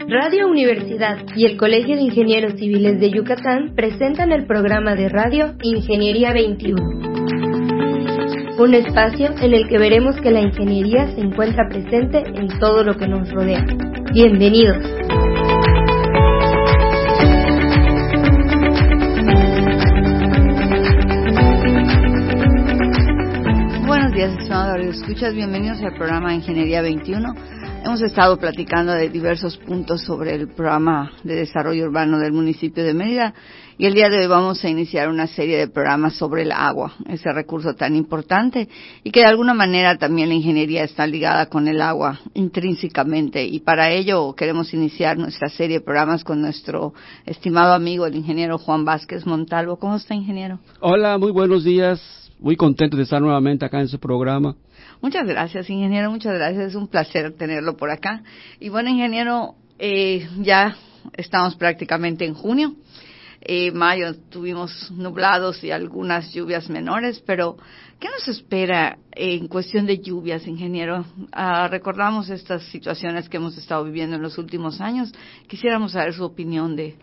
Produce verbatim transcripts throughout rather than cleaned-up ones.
Radio Universidad y el Colegio de Ingenieros Civiles de Yucatán presentan el programa de radio Ingeniería veintiuno. Un espacio en el que veremos que la ingeniería se encuentra presente en todo lo que nos rodea. Bienvenidos. Buenos días, estimados escuchas, bienvenidos al programa Ingeniería veintiuno. Hemos estado platicando de diversos puntos sobre el programa de desarrollo urbano del municipio de Mérida y el día de hoy vamos a iniciar una serie de programas sobre el agua, ese recurso tan importante y que de alguna manera también la ingeniería está ligada con el agua intrínsecamente, y para ello queremos iniciar nuestra serie de programas con nuestro estimado amigo el ingeniero Juan Vázquez Montalvo. ¿Cómo está, ingeniero? Hola, muy buenos días, muy contento de estar nuevamente acá en su programa. Muchas gracias, ingeniero, muchas gracias, es un placer tenerlo por acá. Y bueno, ingeniero, eh, ya estamos prácticamente en junio, eh, mayo tuvimos nublados y algunas lluvias menores, pero ¿qué nos espera en cuestión de lluvias, ingeniero? Ah, recordamos estas situaciones que hemos estado viviendo en los últimos años, quisiéramos saber su opinión de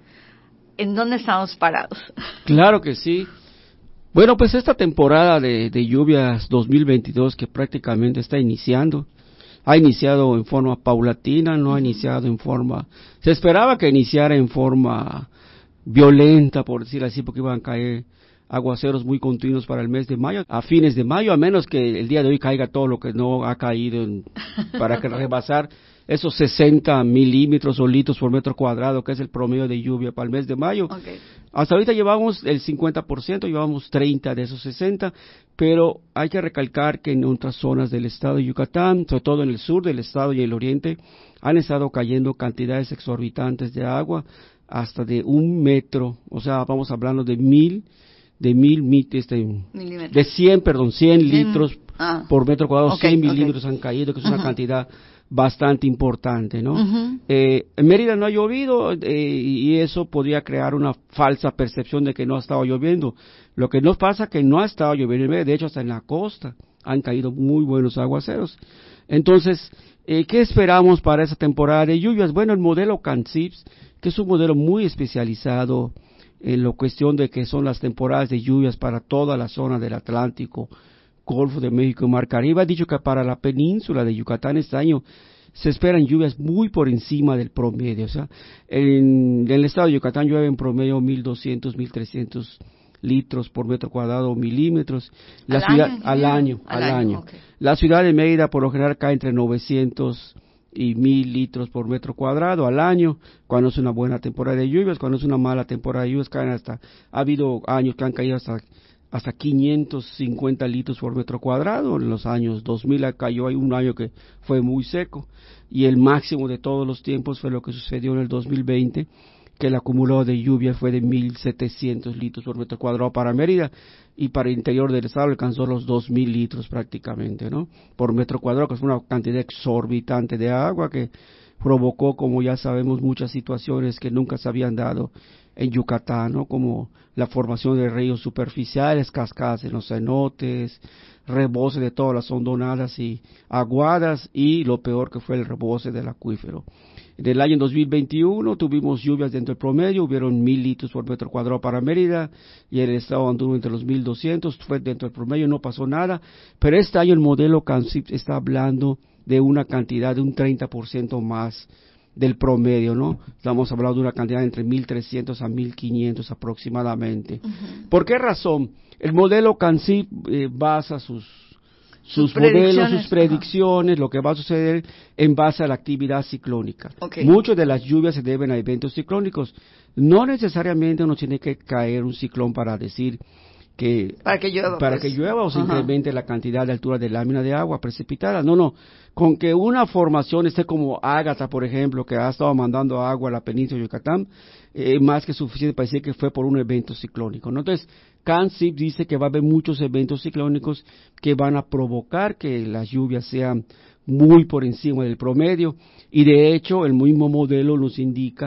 en dónde estamos parados. Claro que sí. Bueno, pues esta temporada de, de lluvias dos mil veintidós que prácticamente está iniciando, ha iniciado en forma paulatina, no ha iniciado en forma, se esperaba que iniciara en forma violenta, por decir así, porque iban a caer aguaceros muy continuos para el mes de mayo, a fines de mayo, a menos que el día de hoy caiga todo lo que no ha caído en, para que rebasar esos sesenta milímetros o litros por metro cuadrado, que es el promedio de lluvia para el mes de mayo. Okay. Hasta ahorita llevamos el cincuenta por ciento, llevamos treinta de esos sesenta, pero hay que recalcar que en otras zonas del estado de Yucatán, sobre todo en el sur del estado y el oriente, han estado cayendo cantidades exorbitantes de agua, hasta de un metro, o sea, vamos hablando de mil, de mil, este, de cien, perdón, cien litros ah. por metro cuadrado, okay, cien milímetros okay. han caído, que es una uh-huh. cantidad bastante importante, ¿no? Uh-huh. Eh, en Mérida no ha llovido eh, y eso podría crear una falsa percepción de que no ha estado lloviendo. Lo que nos pasa es que no ha estado lloviendo en Mérida, de hecho hasta en la costa han caído muy buenos aguaceros. Entonces, eh, ¿qué esperamos para esa temporada de lluvias? Bueno, el modelo CANCIPS, que es un modelo muy especializado en la cuestión de que son las temporadas de lluvias para toda la zona del Atlántico, Golfo de México y Mar Caribe, ha dicho que para la península de Yucatán este año se esperan lluvias muy por encima del promedio. O sea, en, en el estado de Yucatán llueve en promedio mil doscientos, mil trescientos litros por metro cuadrado o milímetros. La ¿Al ciudad, año? Al año, al, al año. año. Okay. La ciudad de Mérida por lo general cae entre novecientos y mil litros por metro cuadrado al año, cuando es una buena temporada de lluvias. Cuando es una mala temporada de lluvias caen hasta, ha habido años que han caído hasta hasta quinientos cincuenta litros por metro cuadrado. En los años dos mil cayó, hay un año que fue muy seco, y el máximo de todos los tiempos fue lo que sucedió en el dos mil veinte, que el acumulado de lluvia fue de mil setecientos litros por metro cuadrado para Mérida, y para el interior del estado alcanzó los dos mil litros prácticamente, ¿no? Por metro cuadrado, que fue una cantidad exorbitante de agua que provocó, como ya sabemos, muchas situaciones que nunca se habían dado en Yucatán, ¿no? Como la formación de ríos superficiales, cascadas en los cenotes, rebose de todas las hondonadas y aguadas, y lo peor que fue el rebose del acuífero. En el año dos mil veintiuno tuvimos lluvias dentro del promedio, hubieron mil litros por metro cuadrado para Mérida, y el estado anduvo entre los mil doscientos, fue dentro del promedio, no pasó nada, pero este año el modelo CANCIPS está hablando de una cantidad de un treinta por ciento más del promedio, ¿no? Estamos hablando de una cantidad de entre mil trescientos a mil quinientos aproximadamente. Uh-huh. ¿Por qué razón? El modelo CANCIPS eh, basa sus sus, sus modelos, sus predicciones, uh-huh. lo que va a suceder en base a la actividad ciclónica. Okay. Muchas de las lluvias se deben a eventos ciclónicos. No necesariamente uno tiene que caer un ciclón para decir que para que llueva, para pues. que llueva o se uh-huh. incremente la cantidad de altura de lámina de agua precipitada. No, no, con que una formación esté como Ágata, por ejemplo, que ha estado mandando agua a la península de Yucatán, eh, más que suficiente para decir que fue por un evento ciclónico, ¿no? Entonces, CANCIPS dice que va a haber muchos eventos ciclónicos que van a provocar que las lluvias sean muy por encima del promedio, y de hecho el mismo modelo nos indica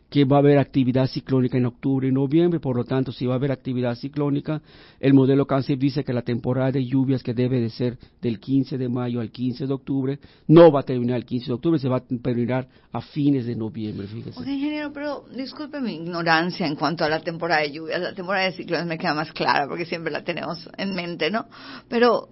que va a haber actividad ciclónica en octubre y noviembre, por lo tanto, si va a haber actividad ciclónica, el modelo CANCIP dice que la temporada de lluvias, que debe de ser del quince de mayo al quince de octubre, no va a terminar el quince de octubre, se va a terminar a fines de noviembre, fíjese. Ok, ingeniero, pero disculpe mi ignorancia en cuanto a la temporada de lluvias. La temporada de ciclones me queda más clara porque siempre la tenemos en mente, ¿no? Pero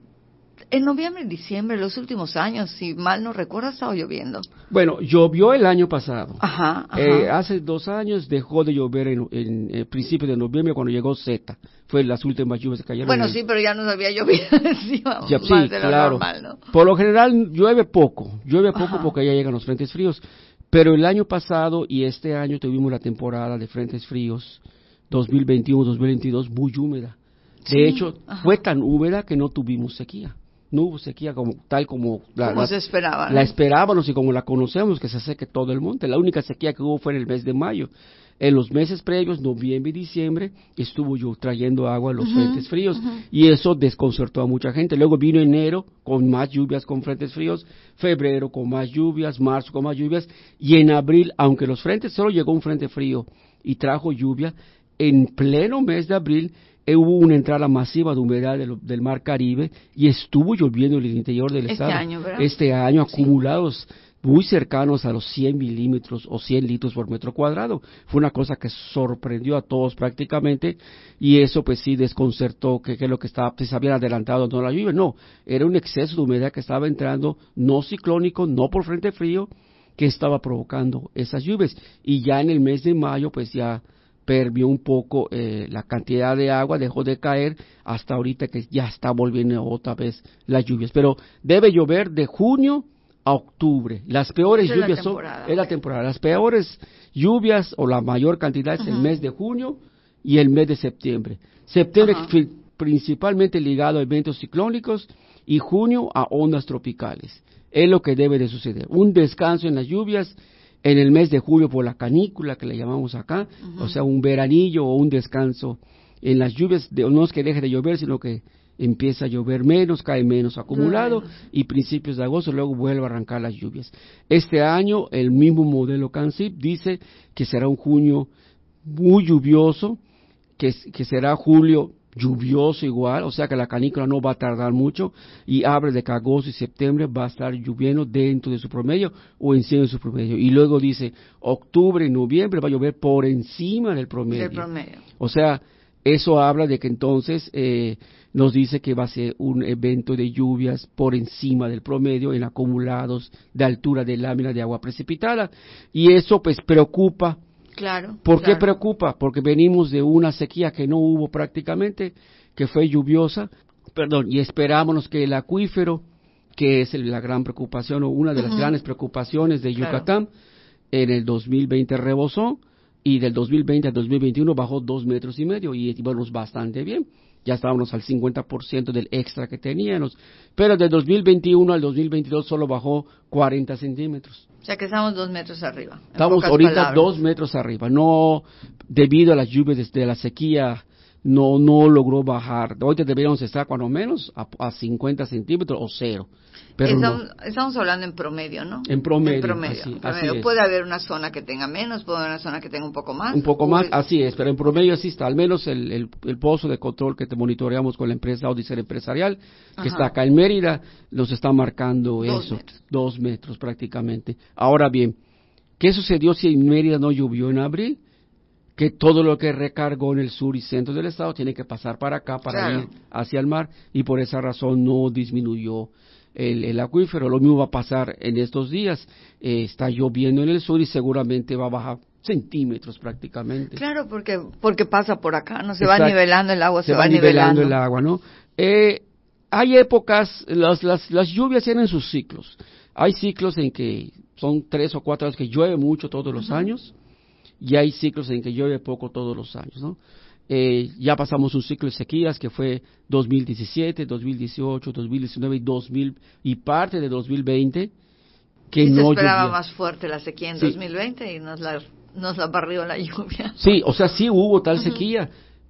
en noviembre y diciembre, los últimos años, si mal no recuerdo, ha estado lloviendo. Bueno, llovió el año pasado. Ajá, ajá. Eh, hace dos años dejó de llover en, en, en principio de noviembre cuando llegó Z. Fue las últimas lluvias que cayeron. Bueno, en... sí, pero ya nos había llovido encima ya, más sí, de lo claro. normal, ¿no? Por lo general llueve poco, llueve poco Ajá. porque ya llegan los frentes fríos. Pero el año pasado y este año tuvimos la temporada de frentes fríos dos mil veintiuno dos mil veintidós muy húmeda. De Sí, hecho, ajá. fue tan húmeda que no tuvimos sequía. No hubo sequía como tal como la, Como la, se esperaba, ¿no? la esperábamos y como la conocemos, que se seque todo el monte. La única sequía que hubo fue en el mes de mayo. En los meses previos, noviembre y diciembre, estuvo yo trayendo agua a los uh-huh, frentes fríos uh-huh. y eso desconcertó a mucha gente. Luego vino enero con más lluvias con frentes fríos, febrero con más lluvias, marzo con más lluvias y en abril, aunque los frentes, solo llegó un frente frío y trajo lluvia, en pleno mes de abril hubo una entrada masiva de humedad del, del mar Caribe y estuvo lloviendo en el interior del este estado. Año, ¿verdad? Este año, sí. acumulados muy cercanos a los cien milímetros o cien litros por metro cuadrado. Fue una cosa que sorprendió a todos prácticamente y eso pues sí desconcertó que, que lo que estaba, pues, se habían adelantado no la lluvia. No, era un exceso de humedad que estaba entrando, no ciclónico, no por frente frío, que estaba provocando esas lluvias. Y ya en el mes de mayo pues ya perdió un poco eh, la cantidad de agua, dejó de caer hasta ahorita que ya está volviendo otra vez las lluvias. Pero debe llover de junio a octubre. Las peores es lluvias son es la temporada. Las peores lluvias o la mayor cantidad es uh-huh. el mes de junio y el mes de septiembre. Septiembre uh-huh. principalmente ligado a eventos ciclónicos y junio a ondas tropicales. Es lo que debe de suceder. Un descanso en las lluvias en el mes de julio por la canícula que le llamamos acá, uh-huh. o sea, un veranillo o un descanso en las lluvias, de, no es que deje de llover, sino que empieza a llover menos, cae menos acumulado, uh-huh. y principios de agosto luego vuelve a arrancar las lluvias. Este año el mismo modelo CANCIP dice que será un junio muy lluvioso, que, que será julio lluvioso igual, o sea que la canícula no va a tardar mucho y abre de que agosto y septiembre va a estar lloviendo dentro de su promedio o encima de su promedio. Y luego dice octubre y noviembre va a llover por encima del promedio. Del promedio. O sea, eso habla de que entonces eh, nos dice que va a ser un evento de lluvias por encima del promedio en acumulados de altura de lámina de agua precipitada. Y eso pues preocupa. Claro. ¿Por claro. qué preocupa? Porque venimos de una sequía que no hubo prácticamente, que fue lluviosa, perdón, y esperámonos que el acuífero, que es el, la gran preocupación o una de las uh-huh. grandes preocupaciones de Yucatán, claro. en el dos mil veinte rebosó y del dos mil veinte al dos mil veintiuno bajó dos metros y medio y íbamos bastante bien. Ya estábamos al cincuenta por ciento del extra que teníamos, pero del dos mil veintiuno al dos mil veintidós solo bajó cuarenta centímetros. O sea que estamos dos metros arriba. Estamos ahorita palabras. dos metros arriba. No, debido a las lluvias desde la sequía, no no logró bajar. Ahorita deberíamos estar cuando menos a, a cincuenta centímetros o cero. Pero estamos, no. estamos hablando en promedio, ¿no? En promedio. En promedio. Así, en promedio. así puede haber una zona que tenga menos, puede haber una zona que tenga un poco más. Un poco más, puede... así es, pero en promedio así está. Al menos el, el, el pozo de control que te monitoreamos con la empresa Odisea Empresarial, que Ajá. está acá en Mérida, nos está marcando dos eso. Metros. Dos metros prácticamente. Ahora bien, ¿qué sucedió si en Mérida no llovió en abril? Que todo lo que recargó en el sur y centro del estado tiene que pasar para acá, para claro. ir hacia el mar, y por esa razón no disminuyó el, el acuífero. Lo mismo va a pasar en estos días. Eh, está lloviendo en el sur y seguramente va a bajar centímetros prácticamente. Claro, porque porque pasa por acá, no se Exacto. va nivelando el agua, se, se va, va nivelando. nivelando el agua, ¿no? Eh, hay épocas, las, las, las lluvias tienen sus ciclos. Hay ciclos en que son tres o cuatro años que llueve mucho todos los uh-huh. años, y hay ciclos en que llueve poco todos los años, ¿no? Eh, ya pasamos un ciclo de sequías que fue dos mil diecisiete, dos mil dieciocho, dos mil diecinueve y dos mil y parte de dos mil veinte que y no se esperaba llovía. Más fuerte la sequía en sí. dos mil veinte y nos la nos la barrió la lluvia. Sí, o sea, sí hubo tal uh-huh. sequía,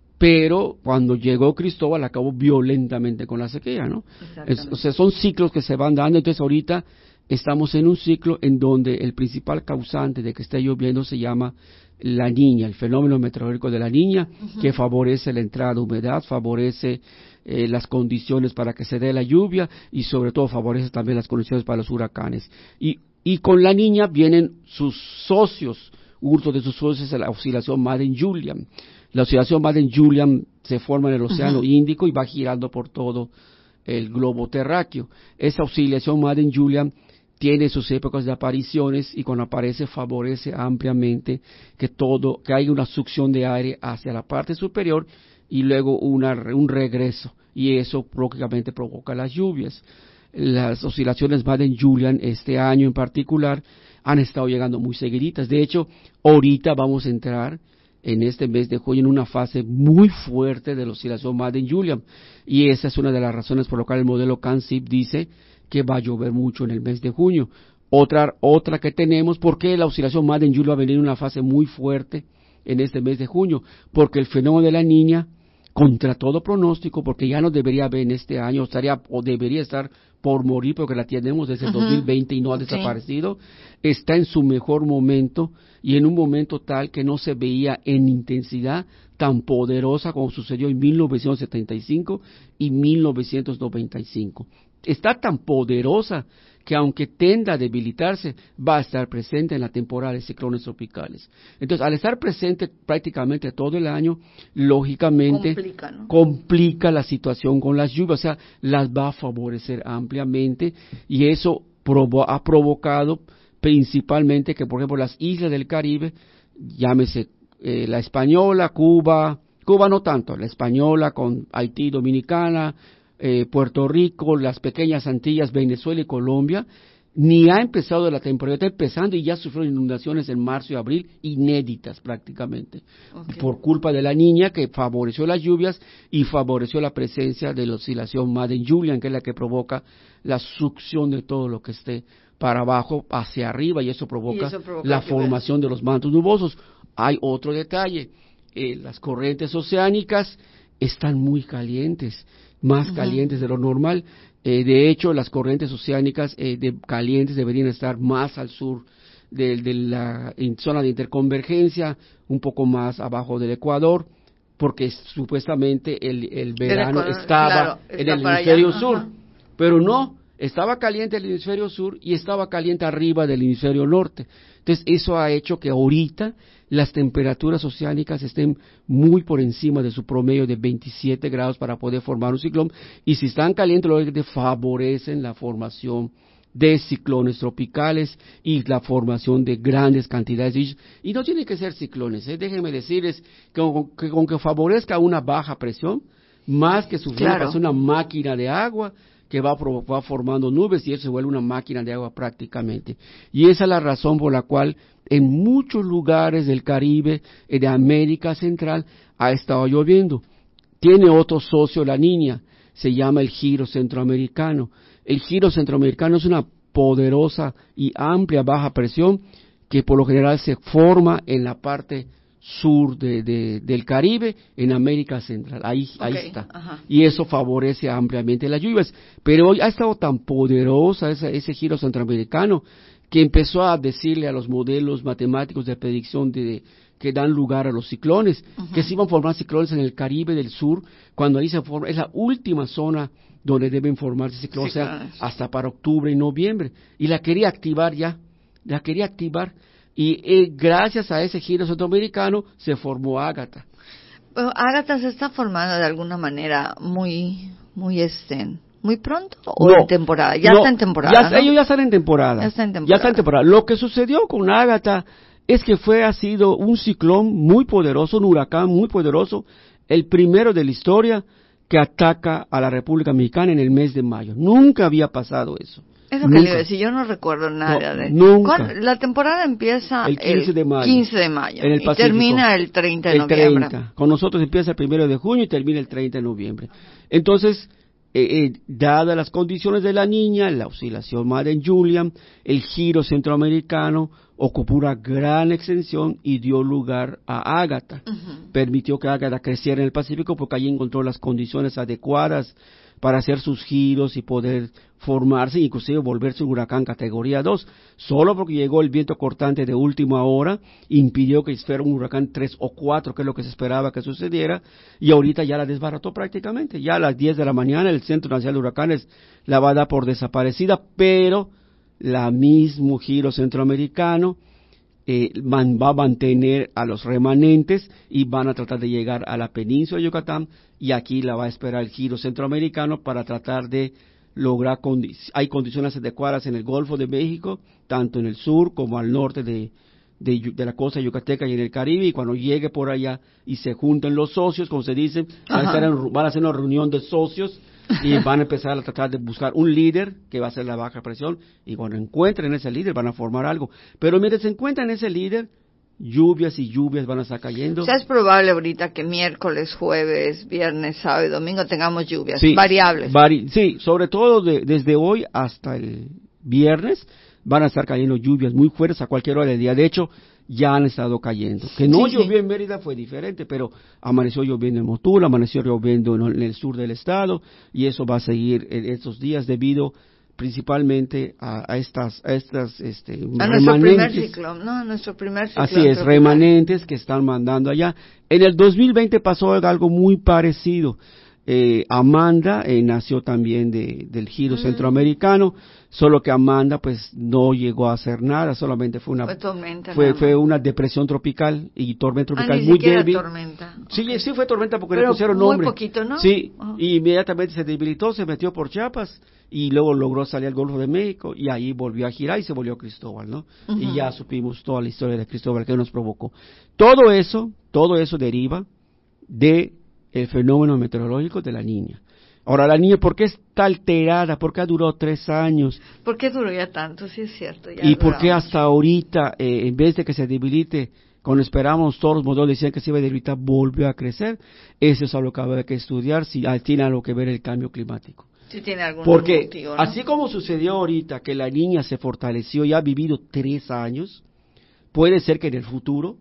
pero cuando llegó Cristóbal acabó violentamente con la sequía, ¿no? Es, o sea, son ciclos que se van dando, entonces ahorita estamos en un ciclo en donde el principal causante de que esté lloviendo se llama la niña, el fenómeno meteorológico de la niña, uh-huh. que favorece la entrada de humedad, favorece eh, las condiciones para que se dé la lluvia y sobre todo favorece también las condiciones para los huracanes. Y, y con la niña vienen sus socios, uno de sus socios es la oscilación Madden-Julian. La oscilación Madden-Julian se forma en el Océano uh-huh. Índico y va girando por todo el globo terráqueo. Esa oscilación Madden-Julian tiene sus épocas de apariciones y cuando aparece favorece ampliamente que todo, que haya una succión de aire hacia la parte superior y luego una, un regreso, y eso prácticamente provoca las lluvias. Las oscilaciones Madden-Julian este año en particular han estado llegando muy seguiditas. De hecho, ahorita vamos a entrar en este mes de junio en una fase muy fuerte de la oscilación Madden-Julian, y esa es una de las razones por lo cual el modelo CANSIP dice que va a llover mucho en el mes de junio. Otra, otra que tenemos, ¿por qué la oscilación Madden-Julian va a venir en una fase muy fuerte en este mes de junio? Porque el fenómeno de la niña, contra todo pronóstico, porque ya no debería haber en este año, estaría o debería estar por morir, porque la tenemos desde el uh-huh. dos mil veinte y no ha okay. desaparecido, está en su mejor momento y en un momento tal que no se veía en intensidad tan poderosa como sucedió en mil novecientos setenta y cinco y mil novecientos noventa y cinco. Está tan poderosa que aunque tenda a debilitarse, va a estar presente en la temporada de ciclones tropicales. Entonces, al estar presente prácticamente todo el año, lógicamente complica, ¿no? complica la situación con las lluvias, o sea, las va a favorecer ampliamente, y eso provo- ha provocado principalmente que, por ejemplo, las islas del Caribe, llámese eh, la Española, Cuba, Cuba no tanto, la Española con Haití, Dominicana, Eh, Puerto Rico, las pequeñas Antillas, Venezuela y Colombia, ni ha empezado la temporada, está empezando y ya sufrieron inundaciones en marzo y abril, inéditas prácticamente, okay. por culpa de la niña que favoreció las lluvias y favoreció la presencia de la oscilación Madden-Julian, que es la que provoca la succión de todo lo que esté para abajo hacia arriba, y eso provoca, y eso provoca la formación de los mantos nubosos. Hay otro detalle, eh, las corrientes oceánicas están muy calientes, más uh-huh. calientes de lo normal. Eh, de hecho, las corrientes oceánicas eh, de calientes deberían estar más al sur de, de la en zona de interconvergencia, un poco más abajo del Ecuador, porque supuestamente el, el verano Ecuador, estaba claro, en está el hemisferio allá. sur, uh-huh. pero no, estaba caliente el hemisferio sur y estaba caliente arriba del hemisferio norte. Entonces, eso ha hecho que ahorita las temperaturas oceánicas estén muy por encima de su promedio de veintisiete grados para poder formar un ciclón, y si están calientes, lógicamente favorecen la formación de ciclones tropicales y la formación de grandes cantidades de lluvias. Y no tienen que ser ciclones, ¿eh? Déjenme decirles que con, que con que favorezca una baja presión, más que sufrir claro. una máquina de agua que va, va formando nubes, y eso se vuelve una máquina de agua prácticamente. Y esa es la razón por la cual en muchos lugares del Caribe, de América Central, ha estado lloviendo. Tiene otro socio la niña, se llama el giro centroamericano. El giro centroamericano es una poderosa y amplia baja presión que por lo general se forma en la parte sur de, de, del Caribe, en América Central. Ahí, okay, ahí está. Ajá. Y eso favorece ampliamente las lluvias. Pero hoy ha estado tan poderosa ese, ese giro centroamericano que empezó a decirle a los modelos matemáticos de predicción de, de que dan lugar a los ciclones, uh-huh. que se iban a formar ciclones en el Caribe del Sur, cuando ahí se forma, es la última zona donde deben formarse ciclones, sí, o sea, hasta para octubre y noviembre. Y la quería activar ya, la quería activar. Y eh, gracias a ese giro centroamericano se formó Ágata. Bueno, Ágata se está formando de alguna manera muy, muy este, muy pronto o no, en temporada. Ya no, está en temporada. Ya, ¿no? Ellos ya están en temporada. Ya está en temporada. Ya está en temporada. Lo que sucedió con Ágata es que fue, ha sido un ciclón muy poderoso, un huracán muy poderoso, el primero de la historia que ataca a la República Mexicana en el mes de mayo. Nunca había pasado eso. Eso que le iba a decir, yo no recuerdo nada no, de... Nunca. La temporada empieza el quince de mayo, quince de mayo en el y Pacífico, termina el treinta de el noviembre. treinta. Con nosotros empieza el primero de junio y termina el treinta de noviembre. Entonces, eh, eh, dadas las condiciones de la niña, la oscilación Madden-Julian, el giro centroamericano ocupó una gran extensión y dio lugar a Ágata. Uh-huh. Permitió que Ágata creciera en el Pacífico porque allí encontró las condiciones adecuadas para hacer sus giros y poder formarse, inclusive volverse un huracán categoría dos, solo porque llegó el viento cortante de última hora, impidió que fuera un huracán tres o cuatro, que es lo que se esperaba que sucediera, y ahorita ya la desbarató prácticamente. Ya a las diez de la mañana el Centro Nacional de Huracanes la va a dar por desaparecida, pero la mismo giro centroamericano eh, man, va a mantener a los remanentes y van a tratar de llegar a la península de Yucatán, y aquí la va a esperar el giro centroamericano para tratar de lograr, condi- hay condiciones adecuadas en el Golfo de México, tanto en el sur como al norte de, de, de la costa yucateca y en el Caribe, y cuando llegue por allá y se junten los socios, como se dice, van a, hacer, van a hacer una reunión de socios y van a empezar a tratar de buscar un líder que va a hacer la baja presión, y cuando encuentren ese líder van a formar algo, pero mientras se encuentran ese líder, lluvias y lluvias van a estar cayendo. O sea, es probable ahorita que miércoles, jueves, viernes, sábado y domingo tengamos lluvias, sí, variables. Vari sí, sobre todo de, desde hoy hasta el viernes van a estar cayendo lluvias muy fuertes a cualquier hora del día. De hecho, ya han estado cayendo. Que no sí, llovió sí. en Mérida fue diferente, pero amaneció lloviendo en Motul, amaneció lloviendo en el sur del estado, y eso va a seguir en estos días debido principalmente a, a estas a estas este a nuestro primer ciclo, no, nuestro primer ciclo. Así es, remanentes que están mandando allá. En el dos mil veinte pasó algo muy parecido. Eh, Amanda eh, nació también de, del giro mm. centroamericano, solo que Amanda pues no llegó a hacer nada, solamente fue una fue, tormenta, fue, fue una depresión tropical y tormenta tropical ah, muy débil. Tormenta. Sí, okay. sí fue tormenta porque pero le pusieron muy nombre. Poquito, ¿no? Sí, uh-huh. y inmediatamente se debilitó, se metió por Chiapas y luego logró salir al Golfo de México y ahí volvió a girar y se volvió Cristóbal, ¿no? Uh-huh. Y ya supimos toda la historia de Cristóbal que nos provocó. Todo eso, todo eso deriva de el fenómeno meteorológico de la Niña. Ahora, la niña, ¿por qué está alterada? ¿Por qué ha durado tres años? ¿Por qué duró ya tanto? Sí, es cierto. Ya ¿Y por qué hasta ahorita, eh, en vez de que se debilite, cuando esperamos, todos los modelos decían que se iba a debilitar, volvió a crecer? Eso es algo que habrá que estudiar, si tiene algo que ver el cambio climático. Sí, tiene algún Porque motivo, ¿no? Así como sucedió ahorita, que la niña se fortaleció y ha vivido tres años, puede ser que en el futuro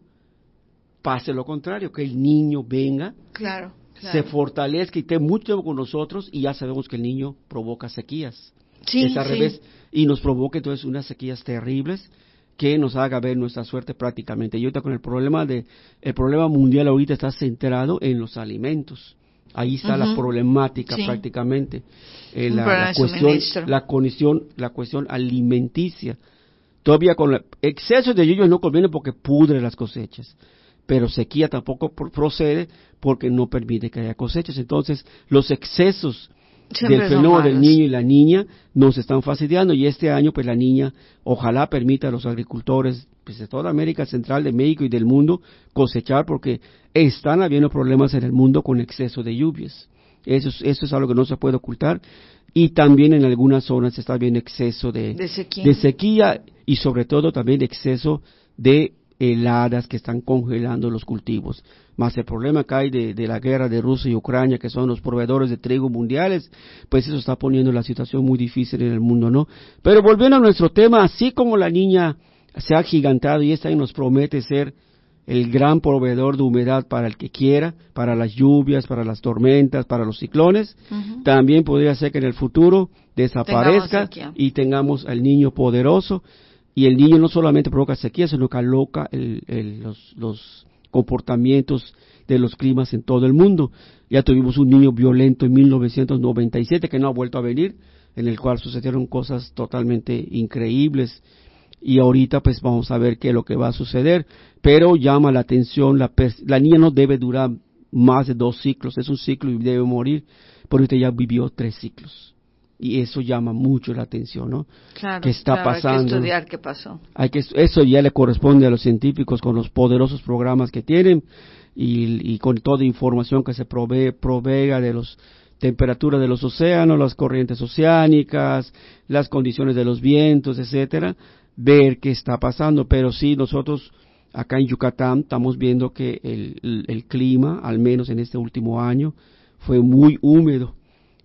pase lo contrario, que el niño venga, claro. Claro. se fortalezca y esté mucho tiempo con nosotros, y ya sabemos que el niño provoca sequías. Sí, es al sí. revés, y nos provoca entonces unas sequías terribles que nos haga ver nuestra suerte prácticamente. Y ahorita con el problema de, el problema mundial ahorita está centrado en los alimentos. Ahí está uh-huh. la problemática sí. prácticamente, eh, la, la cuestión, la condición, la cuestión alimenticia. Todavía con el exceso de lluvias no conviene porque pudre las cosechas, pero sequía tampoco procede porque no permite que haya cosechas. Entonces, los excesos Siempre del fenómeno del niño y la niña nos están fastidiando, y este año pues la niña ojalá permita a los agricultores pues, de toda América Central, de México y del mundo cosechar, porque están habiendo problemas en el mundo con exceso de lluvias. Eso es, eso es algo que no se puede ocultar, y también en algunas zonas está habiendo exceso de, de, sequía. de sequía y sobre todo también exceso de heladas que están congelando los cultivos. Más el problema que hay de, de la guerra de Rusia y Ucrania, que son los proveedores de trigo mundiales, pues eso está poniendo la situación muy difícil en el mundo, ¿no? Pero volviendo a nuestro tema, así como la niña se ha agigantado y este año nos promete ser el gran proveedor de humedad para el que quiera, para las lluvias, para las tormentas, para los ciclones, uh-huh. también podría ser que en el futuro desaparezca tengamos y tengamos al niño poderoso. Y el niño no solamente provoca sequía, sino que aloca el, el, los, los comportamientos de los climas en todo el mundo. Ya tuvimos un niño violento en mil novecientos noventa y siete que no ha vuelto a venir, en el cual sucedieron cosas totalmente increíbles. Y ahorita pues vamos a ver qué es lo que va a suceder. Pero llama la atención, la, la niña no debe durar más de dos ciclos, es un ciclo y debe morir, pero ahorita ya vivió tres ciclos. Y eso llama mucho la atención, ¿no? Claro, ¿Qué está claro, pasando? Hay que estudiar qué pasó. Hay que, eso ya le corresponde a los científicos con los poderosos programas que tienen y, y con toda información que se provee, provea de los temperaturas de los océanos, las corrientes oceánicas, las condiciones de los vientos, etcétera, ver qué está pasando. Pero sí, nosotros acá en Yucatán estamos viendo que el, el, el clima, al menos en este último año, fue muy húmedo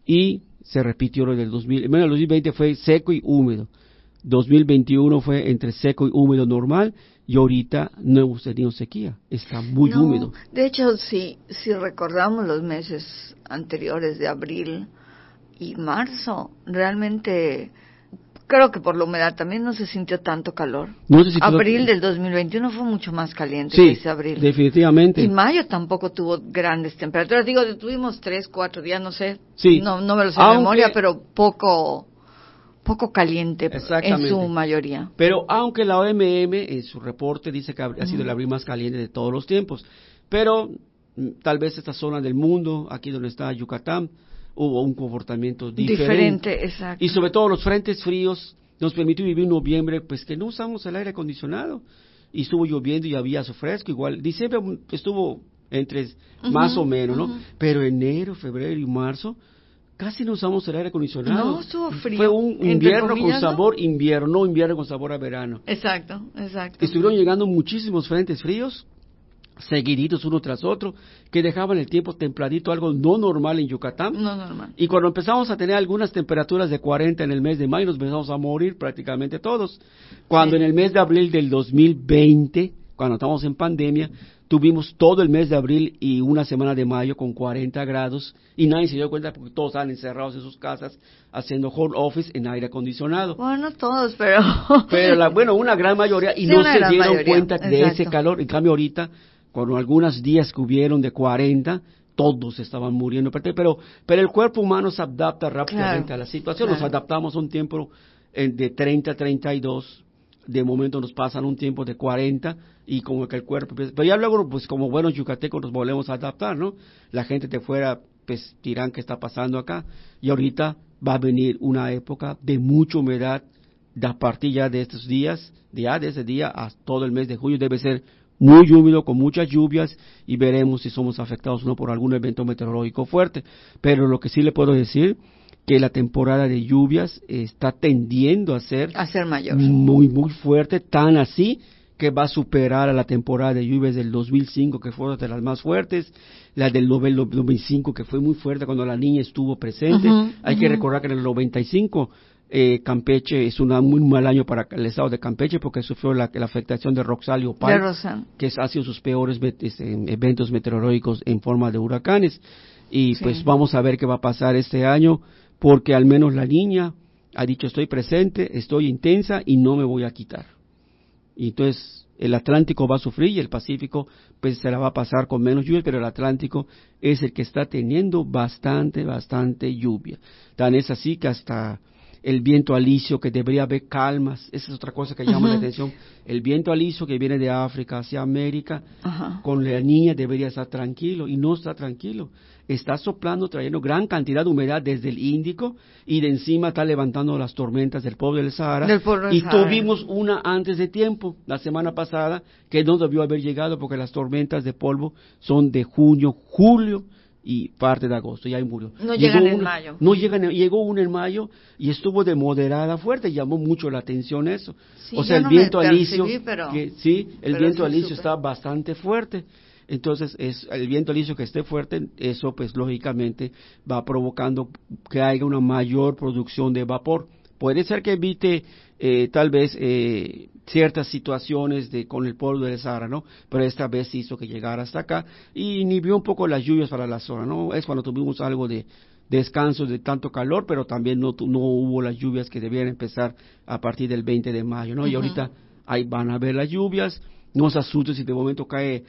y se repitió lo del dos mil, bueno, el dos mil veinte fue seco y húmedo, dos mil veintiuno fue entre seco y húmedo normal, y ahorita no hemos tenido sequía, está muy no, húmedo. De hecho, si, si recordamos los meses anteriores de abril, y marzo, realmente, creo que por la humedad también no se sintió tanto calor. No se sintió Abril tanto... del dos mil veintiuno fue mucho más caliente sí, que ese abril. definitivamente. Y mayo tampoco tuvo grandes temperaturas. Digo, tuvimos tres, cuatro días, no sé, sí. no, no me lo sé Aunque... de memoria, pero poco... poco caliente en su mayoría. Pero aunque la O M M en su reporte dice que ha uh-huh. sido el abril más caliente de todos los tiempos, pero tal vez esta zona del mundo, aquí donde está Yucatán, hubo un comportamiento diferente. Diferente, exacto. Y sobre todo los frentes fríos nos permitió vivir un noviembre, pues que no usamos el aire acondicionado, y estuvo lloviendo y había su fresco, igual, diciembre estuvo entre uh-huh, más o menos, uh-huh. ¿no? Pero enero, febrero y marzo, casi no usamos el aire acondicionado. No, estuvo frío. Fue un invierno con sabor invierno, no invierno con sabor a verano. Exacto, exacto. Estuvieron llegando muchísimos frentes fríos, seguiditos uno tras otro, que dejaban el tiempo templadito, algo no normal en Yucatán. No normal. Y cuando empezamos a tener algunas temperaturas de cuarenta en el mes de mayo, nos empezamos a morir prácticamente todos. Cuando sí. en el mes de abril del dos mil veinte, cuando estábamos en pandemia, tuvimos todo el mes de abril y una semana de mayo con cuarenta grados y nadie se dio cuenta porque todos estaban encerrados en sus casas haciendo home office en aire acondicionado. Bueno, todos, pero... pero la, bueno, una gran mayoría y sí, no se dieron mayoría. cuenta Exacto. de ese calor. En cambio ahorita, con algunos días que hubieron de cuarenta, todos estaban muriendo. Pero, pero el cuerpo humano se adapta rápidamente claro, a la situación. claro. Nos adaptamos a un tiempo de treinta a treinta y dos. De momento nos pasan un tiempo de cuarenta y como que el cuerpo, pero ya luego pues como buenos yucatecos nos volvemos a adaptar, ¿no? La gente de fuera pues dirán qué está pasando acá y ahorita va a venir una época de mucha humedad de a partir ya de estos días, de ya de ese día a todo el mes de julio debe ser muy húmedo con muchas lluvias y veremos si somos afectados o no por algún evento meteorológico fuerte, pero lo que sí le puedo decir que la temporada de lluvias está tendiendo a ser, a ser mayor, muy muy fuerte, tan así que va a superar a la temporada de lluvias del dos mil cinco que fue de las más fuertes, la del noventa y cinco que fue muy fuerte cuando la niña estuvo presente. Uh-huh, Hay uh-huh. que recordar que en el noventa y cinco eh, Campeche es un muy mal año para el estado de Campeche porque sufrió la, la afectación de Roxal y Opal, que ha sido sus peores este, eventos meteorológicos en forma de huracanes. Y sí. pues vamos a ver qué va a pasar este año, porque al menos la niña ha dicho estoy presente, estoy intensa y no me voy a quitar. Y entonces el Atlántico va a sufrir y el Pacífico pues se la va a pasar con menos lluvia, pero el Atlántico es el que está teniendo bastante, bastante lluvia. Tan es así que hasta el viento alisio, que debería haber calmas, esa es otra cosa que llama uh-huh. la atención, el viento alisio que viene de África hacia América, uh-huh. con la niña debería estar tranquilo, y no está tranquilo, está soplando, trayendo gran cantidad de humedad desde el Índico, y de encima está levantando las tormentas del pueblo del Sahara, del pueblo del y Sahara. Tuvimos una antes de tiempo, la semana pasada, que no debió haber llegado, porque las tormentas de polvo son de junio, julio, y parte de agosto, ya murió. No llegan una, en mayo. No llegan, llegó uno en mayo y estuvo de moderada a fuerte, llamó mucho la atención eso. Sí, o sea, el no viento percibí, alisio, pero, que, sí, el pero viento sí alisio supe. está bastante fuerte. Entonces, es el viento alisio que esté fuerte, eso pues lógicamente va provocando que haya una mayor producción de vapor. Puede ser que evite eh, tal vez eh, ciertas situaciones de con el polvo del Sahara, ¿no? Pero esta vez hizo que llegara hasta acá y inhibió un poco las lluvias para la zona, ¿no? Es cuando tuvimos algo de descanso de tanto calor, pero también no, no hubo las lluvias que debían empezar a partir del veinte de mayo, ¿no? Uh-huh. Y ahorita ahí van a ver las lluvias, no se asusten si de momento cae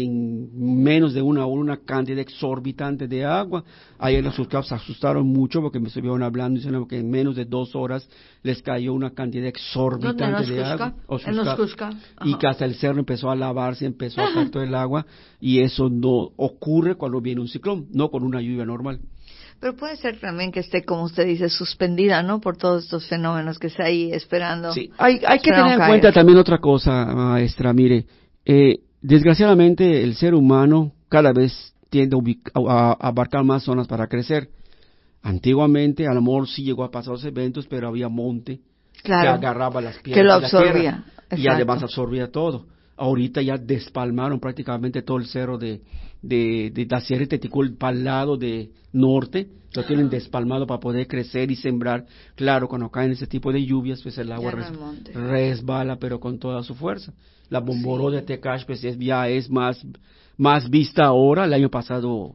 en menos de una hora una cantidad exorbitante de agua. Ayer los surcados se asustaron mucho porque me estuvieron hablando diciendo que en menos de dos horas les cayó una cantidad exorbitante de agua. En los Cusca. Y que hasta el cerro empezó a lavarse, empezó a caer todo el agua, y eso no ocurre cuando viene un ciclón, no con una lluvia normal. Pero puede ser también que esté, como usted dice, suspendida, ¿no? Por todos estos fenómenos que está ahí esperando. Sí, hay, hay que tener en caer. cuenta también otra cosa, maestra, mire, eh, desgraciadamente el ser humano cada vez tiende a, ubica, a, a abarcar más zonas para crecer. Antiguamente a lo mejor sí llegó a pasar los eventos, pero había monte claro, que agarraba las piedras que lo absorbía y además absorbía todo. Ahorita ya despalmaron prácticamente todo el cerro de, de, de la Sierra de Teticul para el lado de norte, lo tienen despalmado para poder crecer y sembrar. Claro, cuando caen ese tipo de lluvias, pues el agua res, resbala, pero con toda su fuerza. La Bomboró sí. de Tecash, pues es, ya es más, más vista ahora. El año pasado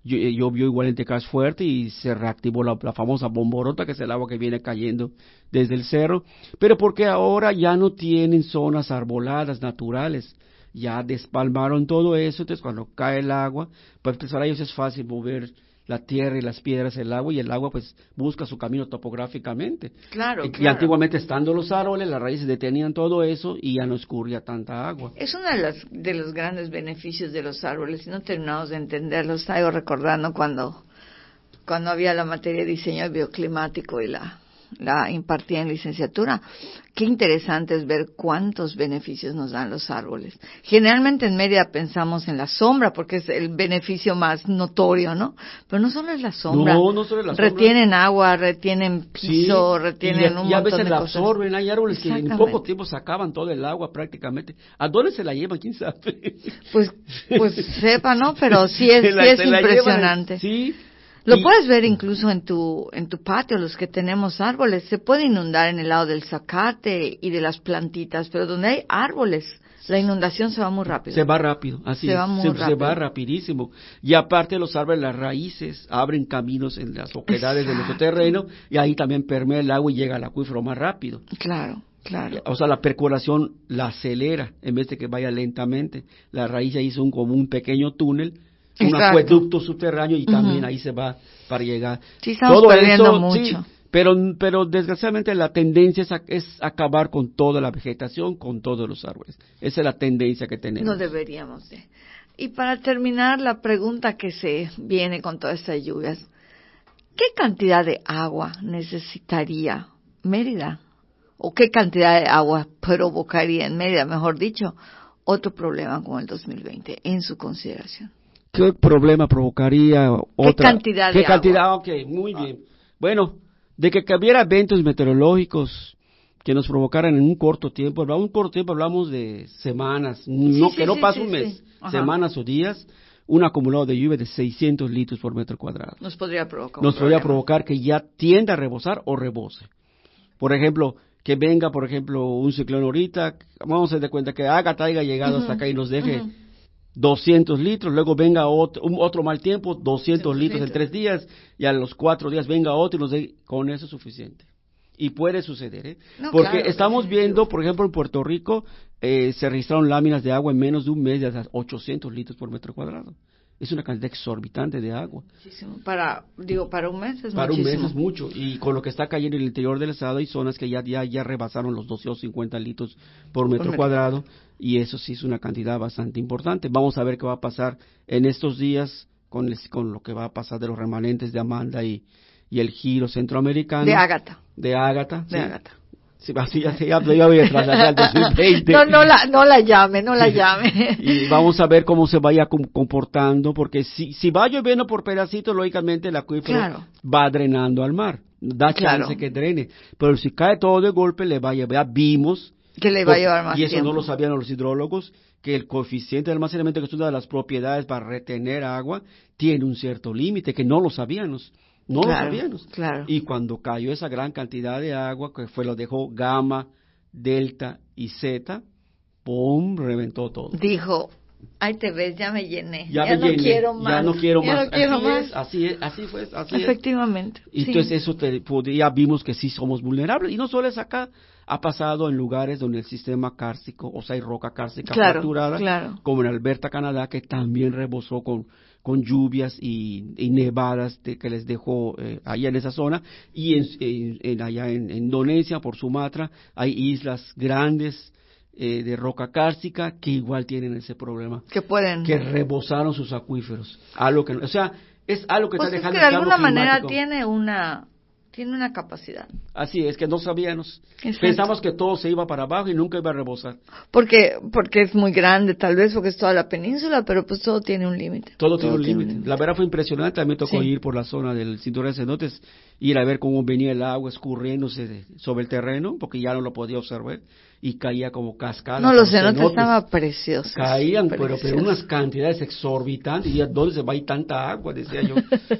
llovió igual en Tecás fuerte y se reactivó la, la famosa bomborota, que es el agua que viene cayendo desde el cerro, pero porque ahora ya no tienen zonas arboladas naturales, ya despalmaron todo eso, entonces cuando cae el agua, pues, pues para ellos es fácil mover la tierra y las piedras, el agua, y el agua pues busca su camino topográficamente. Claro, y, claro. y antiguamente estando los árboles, las raíces detenían todo eso y ya no escurría tanta agua. Es uno de los, de los grandes beneficios de los árboles, y no terminamos de entenderlo. Estaba recordando cuando, cuando había la materia de diseño bioclimático y la, la impartía en licenciatura. Qué interesante es ver cuántos beneficios nos dan los árboles. Generalmente en Mérida pensamos en la sombra porque es el beneficio más notorio, ¿no? Pero no solo es la sombra. No, no solo es la sombra. Retienen agua, retienen piso, sí, retienen y, un montón y a veces de la cosas. absorben. Hay árboles que en poco tiempo sacaban todo el agua prácticamente. ¿A dónde se la llevan? ¿Quién sabe? Pues, pues sepa, ¿no? Pero sí es, la, sí es impresionante. Llevan, sí. Lo y, puedes ver incluso en tu en tu patio, los que tenemos árboles. Se puede inundar en el lado del zacate y de las plantitas, pero donde hay árboles, la inundación se va muy rápido. Se va rápido, así se es. Va muy se, rápido. se va rapidísimo. Y aparte los árboles, las raíces, abren caminos en las oquedades Exacto. de nuestro terreno, y ahí también permea el agua y llega al acuífero más rápido. Claro. Claro. O sea, la percolación la acelera en vez de que vaya lentamente. La raíz ahí hizo un, como un pequeño túnel, un Exacto. acueducto subterráneo, y uh-huh. también ahí se va para llegar. Sí, estamos todo perdiendo eso, mucho. Sí, pero, pero desgraciadamente la tendencia es, a, es acabar con toda la vegetación, con todos los árboles. Esa es la tendencia que tenemos. No deberíamos de. Y para terminar, la pregunta que se viene con todas estas lluvias, ¿qué cantidad de agua necesitaría Mérida? ¿O qué cantidad de agua provocaría en Mérida, mejor dicho, otro problema como el dos mil veinte, en su consideración? ¿Qué problema provocaría otra? ¿Qué cantidad ¿Qué de cantidad? agua? Ok, muy bien. Bueno, de que hubiera eventos meteorológicos que nos provocaran en un corto tiempo, en un corto tiempo hablamos de semanas, sí, no, sí, que no sí, pase sí, un mes, sí. semanas o días, un acumulado de lluvia de seiscientos litros por metro cuadrado. Nos podría provocar Nos un podría problema. provocar que ya tienda a rebosar o rebose. Por ejemplo, que venga, por ejemplo, un ciclón ahorita, vamos a dar cuenta que Ágata haya llegado uh-huh. hasta acá y nos deje uh-huh. doscientos litros, luego venga otro, un, otro mal tiempo, doscientos litros en tres días, y a los cuatro días venga otro y nos deje, con eso es suficiente. Y puede suceder, ¿eh? No, Porque claro, estamos viendo, por ejemplo, en Puerto Rico, eh, se registraron láminas de agua en menos de un mes de hasta ochocientos litros por metro cuadrado. Es una cantidad exorbitante de agua. Muchísimo. Para, digo, para un mes es para muchísimo. Para un mes es mucho. Y con lo que está cayendo en el interior del estado, hay zonas que ya, ya, ya rebasaron los doscientos cincuenta litros por metro, por metro cuadrado. Y eso sí es una cantidad bastante importante. Vamos a ver qué va a pasar en estos días con, el, con lo que va a pasar de los remanentes de Amanda y, y el giro centroamericano. De Ágata. De Ágata. De Ágata. Sí, así ya, ya, ya voy a trasladar al dos mil veinte. No, no la, no la llame, no la llame. Y vamos a ver cómo se vaya comportando, porque si, si va lloviendo por pedacitos, lógicamente el acuífero claro. va drenando al mar. Da chance claro. que drene. Pero si cae todo de golpe, le va a llevar, vimos. Que le va a llevar más Y eso tiempo. no lo sabían los hidrólogos, que el coeficiente de almacenamiento, que es una de las propiedades para retener agua, tiene un cierto límite, que no lo sabíamos. No claro, lo sabíamos. Claro. Y cuando cayó esa gran cantidad de agua, que fue lo dejó gamma, delta y zeta, ¡pum!, reventó todo. Dijo, ahí te ves, ya me llené, ya, ya me no llené, quiero más. Ya no quiero ya más. No quiero así más. es, así es, así fue, así Efectivamente. es. Y sí. Entonces eso te, ya vimos que sí somos vulnerables. Y no solo es acá, ha pasado en lugares donde el sistema kárstico, o sea, hay roca kárstica claro, fracturada, claro. como en Alberta, Canadá, que también rebosó con con lluvias y, y nevadas de, que les dejó eh, allá en esa zona, y en, en, en allá en, en Indonesia, por Sumatra, hay islas grandes eh, de roca kárstica que igual tienen ese problema. Que pueden. Que rebosaron sus acuíferos. Algo que, o sea, es algo que pues está es dejando que de alguna climático. manera tiene una... Tiene una capacidad. Así es, que no sabíamos. Exacto. Pensamos que todo se iba para abajo y nunca iba a rebosar. Porque porque es muy grande, tal vez, porque es toda la península, pero pues todo tiene un límite. Todo, todo tiene un límite. La verdad fue impresionante. A mí me tocó sí. ir por la zona del cinturón de cenotes, ir a ver cómo venía el agua escurriéndose de, sobre el terreno, porque ya no lo podía observar, y caía como cascada. No, los cenotes estaban preciosos. Caían, preciosos. pero, pero unas cantidades exorbitantes. Y ¿dónde se va a ir tanta agua? Decía yo.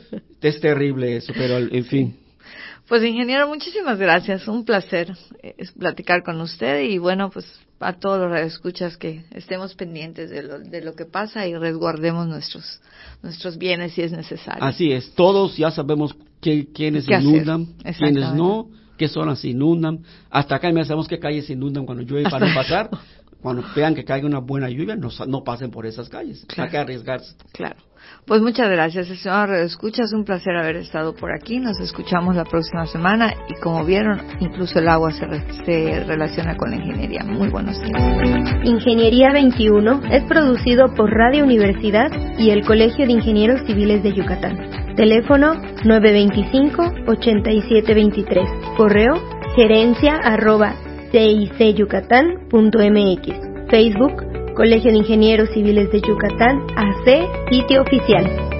Es terrible eso, pero en fin. Pues ingeniero, muchísimas gracias, un placer eh, platicar con usted y bueno, pues a todos los radioescuchas que estemos pendientes de lo, de lo que pasa y resguardemos nuestros nuestros bienes si es necesario. Así es, todos ya sabemos que, quiénes inundan, quiénes no, qué zonas se inundan. Hasta acá ya sabemos qué calles se inundan cuando llueve para no pasar. Cuando vean que caiga una buena lluvia, no, no pasen por esas calles. Claro. Hay que arriesgarse. Claro. Pues muchas gracias, estimado radioescucha. Es un placer haber estado por aquí. Nos escuchamos la próxima semana. Y como vieron, incluso el agua se, re, se relaciona con la ingeniería. Muy buenos días. Ingeniería veintiuno es producido por Radio Universidad y el Colegio de Ingenieros Civiles de Yucatán. Teléfono nueve dos cinco, ocho siete dos tres. Correo gerencia arroba cicyucatán punto mx. Facebook Colegio de Ingenieros Civiles de Yucatán, A C, sitio oficial.